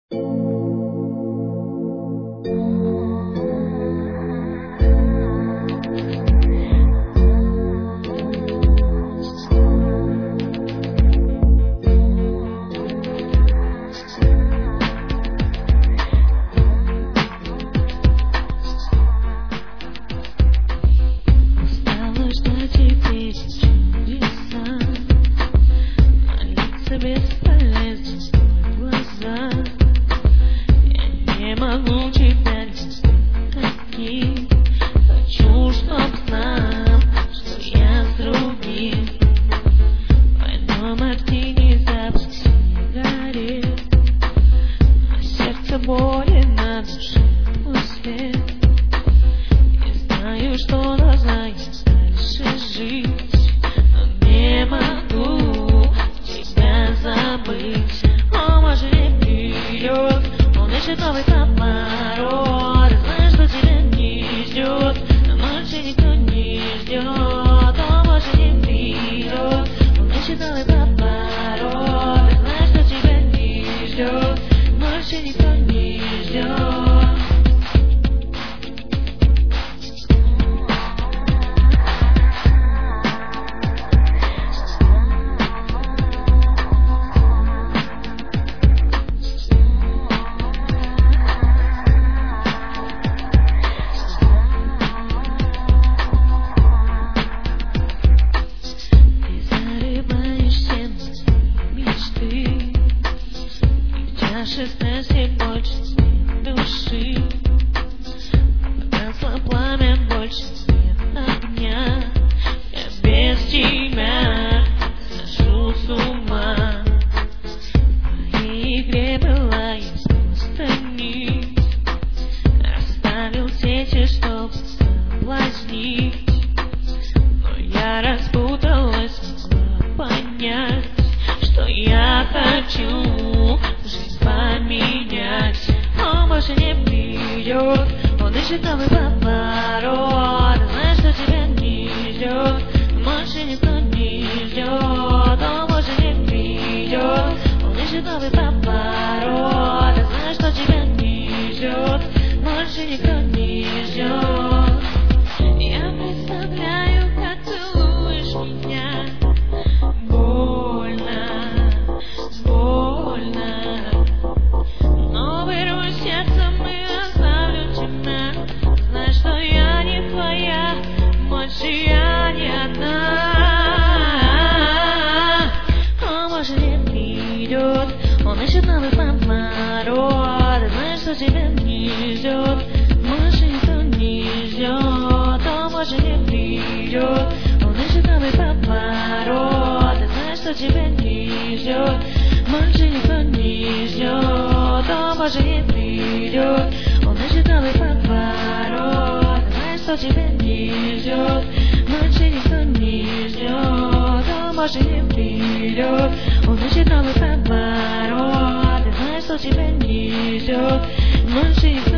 Устала ждать теперь чудеса, молиться бесполезно в глаза. Я не могу тебя любить таким. Хочу, чтоб знал, что я с другим. Двойной мартини, запах сигарет, а сердце болен, на душе твой свет. Не знаю, что должна я дальше жить, но не могу тебя забыть. О, может, не придет, он ищет новый поворот. Знаешь, что тебя не ждет, но больше никто не ждет. О, может, не придет, он ищет новый поворот. Знаешь, что тебя не ждет, больше никто не ждет. Шестнадцать больше нет души, погасло пламя, больше нет огня. Я без тебя схожу с ума. В твоей игре была я просто нить. Расставил сети, чтобы соблазнить, но я распуталась, смогла понять, что я хочу жизнь поменять. Он больше не придет, он ищет новый поворот. Знаешь, что тебя не ждет, больше никто не ждет. Он больше не придет, он ищет новый поворот. Знаешь, что тебя не ждет, больше никто не ждет. Я представляю, как целуешь меня. Я не одна. Он больше не придет, он ищет новый поворот. Знаешь, что тебя не ждет, больше никто не ждет. Он больше не придет, он ищет новый поворот. Знаешь, что тебя не ждет, больше никто не ждет. Он больше не придет, он ищет новый поворот. Знаешь, что тебя не ждет, больше никто не ждет. Он больше не придет, он ищет новый поворот. Знаешь, что тебя не ждет, больше никто